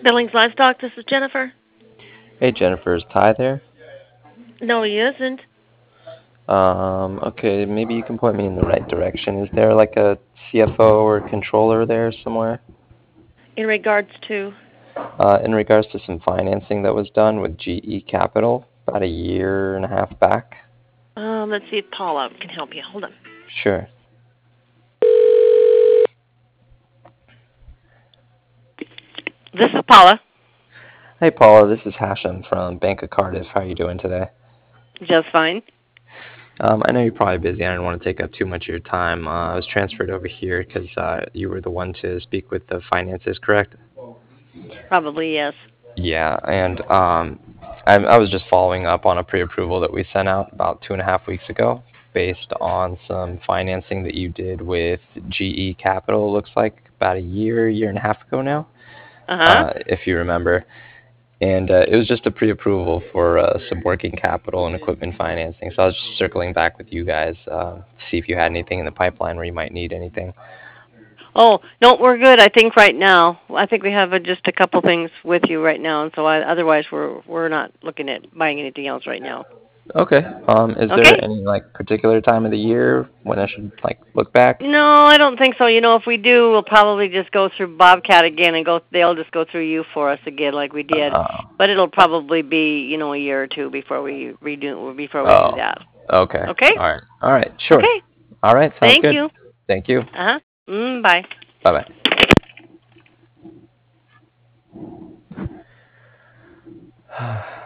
Billings Livestock, this is Jennifer. Hey Jennifer, is Ty there? No, he isn't. Okay, maybe you can point me in the right direction. Is there like a CFO or controller there somewhere? In regards to, In regards to some financing that was done with GE Capital about a year and a half back? let's see if Paula can help you. Hold on. Sure. This is Paula. Hey Paula, this is Hashem from Bank of Cardiff. How are you doing today? Just fine. I know you're probably busy. I didn't want to take up too much of your time. I was transferred over here because you were the one to speak with the finances, correct? Probably yes. Yeah, and I was just following up on a pre-approval that we sent out about 2.5 weeks ago based on some financing that you did with GE Capital, looks like about a year and a half ago now, Uh-huh. if you remember. And it was just a pre-approval for some working capital and equipment financing. So I was just circling back with you guys to see if you had anything in the pipeline where you might need anything. Oh, no, we're good. I think right now. I think we have just a couple things with you right now, and so otherwise we're not looking at buying anything else right now. Okay. Is there Okay? any like particular time of the year when I should like look back? No, I don't think so. If we do, we'll probably just go through Bobcat again and they'll just go through you for us again like we did. Uh, But it'll probably be, a year or two before before we do oh, that. okay. Okay? All right. All right. Sure. Okay. All right. Sounds Thank good. you. Thank you. Uh-huh. Bye. Bye bye.